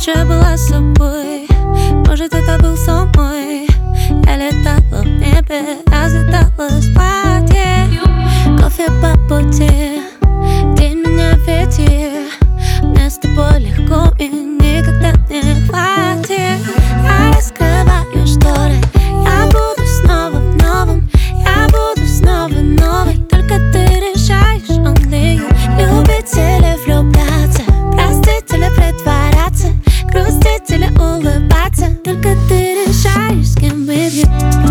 я была собой. Может, это был сон мой. Я летала в небе, разлеталась в воде. Кофе по пути, день меня ветер. Мне с тобой легко и никогда не хватит. Я раскрываю шторы, я буду снова в новом. Я буду снова новой, только ты решаешь only you. Любить или влюбляться, простить или притворяться, грустить или улыбаться, только ты решаешь, с кем with you.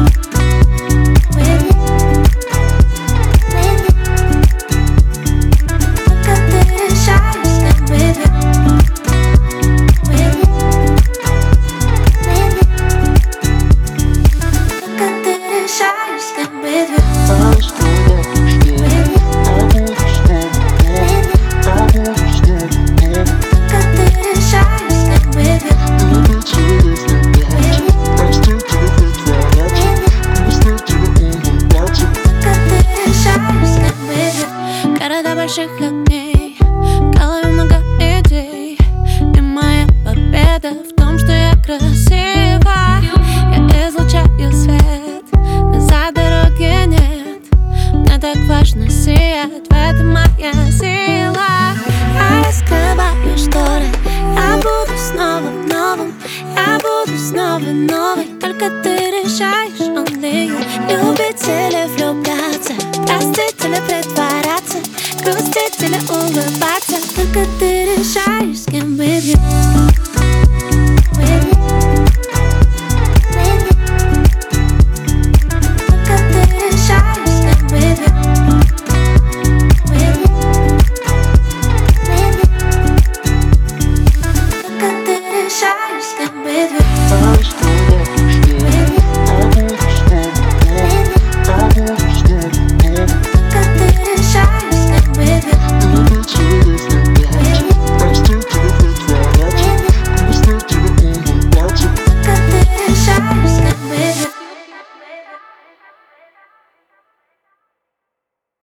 Города больших огней, в голове много идей. И моя победа в том, что я красива. Я излучаю свет, назад дороги нет. Мне так важно сиять, в этом моя сила. Я раскрываю шторы, я буду снова в новом. Я буду снова новой, только ты